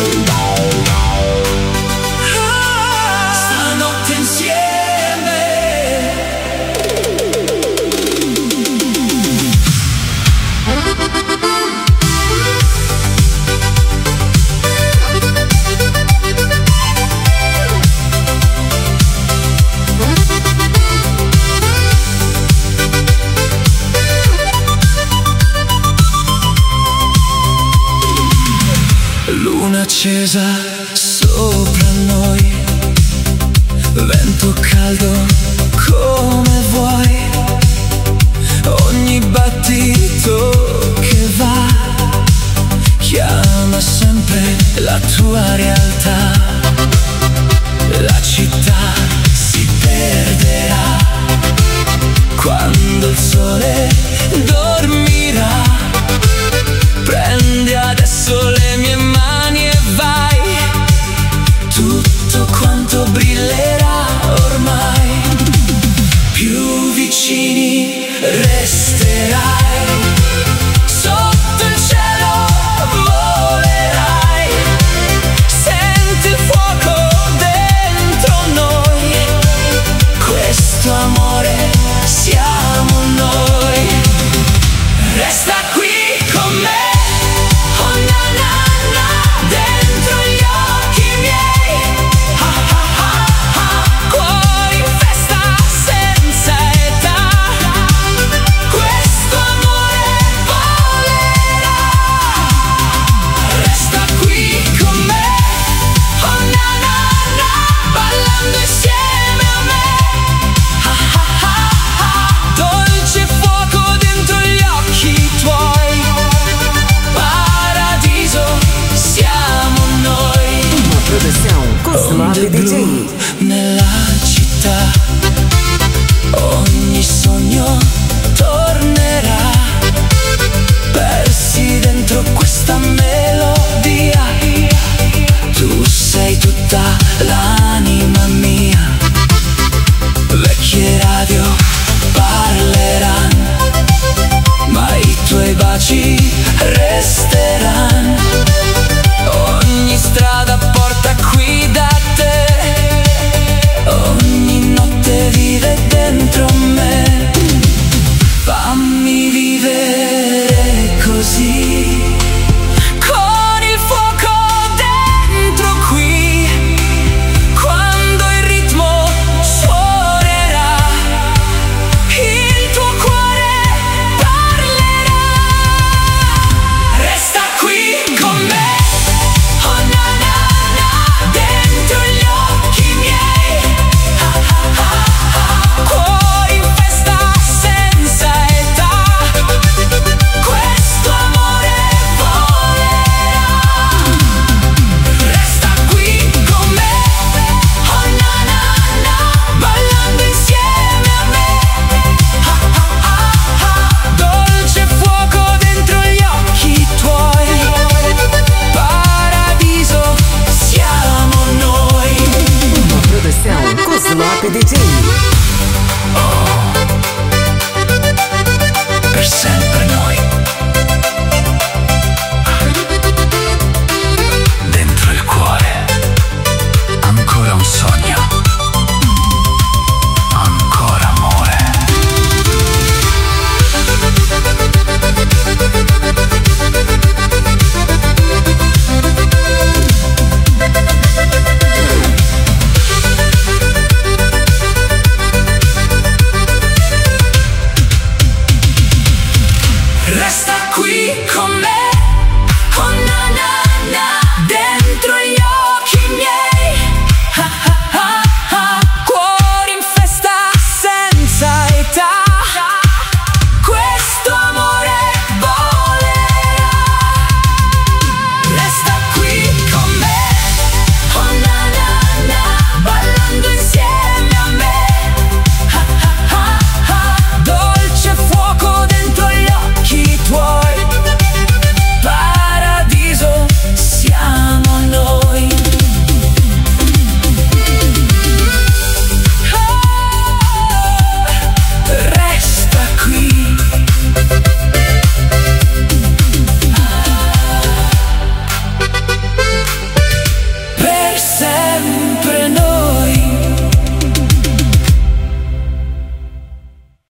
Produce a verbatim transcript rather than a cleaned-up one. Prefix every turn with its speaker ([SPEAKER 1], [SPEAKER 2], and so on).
[SPEAKER 1] Stanotte insieme. Luna accesa sopra noi, vento caldo come vuoi, ogni battito che va chiama sempre la tua realtà. La città si perderà quando il sole dormirà. Prendi adesso le mie mani e vai, tutto quanto brillerà ormai. Più vicini resterai, sotto il cielo volerai. Senti il fuoco dentro noi, questo amore siamo noi. Resta qui con me.
[SPEAKER 2] Produção Cosmote D J.
[SPEAKER 1] Nella città